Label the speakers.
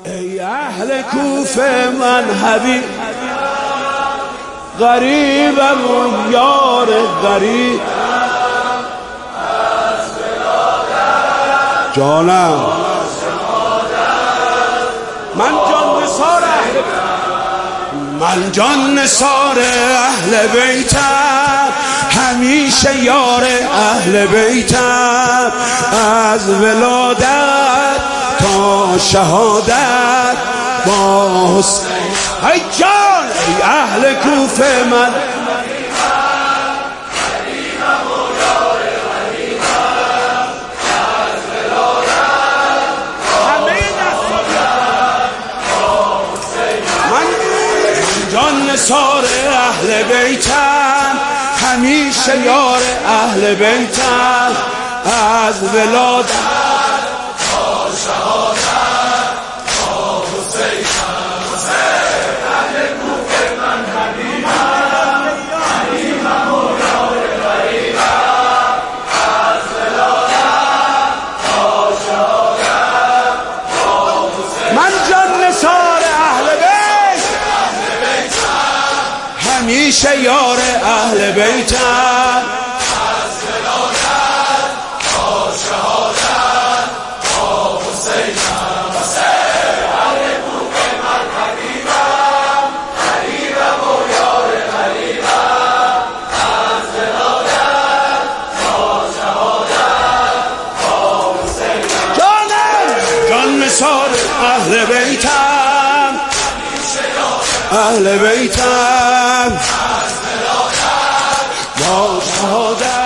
Speaker 1: ای اهل کوفه من حبیب غریبم و یار غریب جانم من جان نثار اهل بیتم همیشه یار اهل بیتم از ولادت تا شهادت با حسین. ای جان ای اهل کوفه من جان نثار اهل بیتم همیشه یار اهل بیتم از ولادت تا شهادت با حسین. اهل کوفه من حبیبم و یار غریبم از ولادت تا شهادت با حسین. من جان نثار اهل همیشه یار اهل بیتم از ولادت تا شهادت با حسین. اهل کوفه من حبیبم و یار غریبم از ولادت تا شهادت با حسین. جان نثار اهل بیتم اهل بیتم با شهادت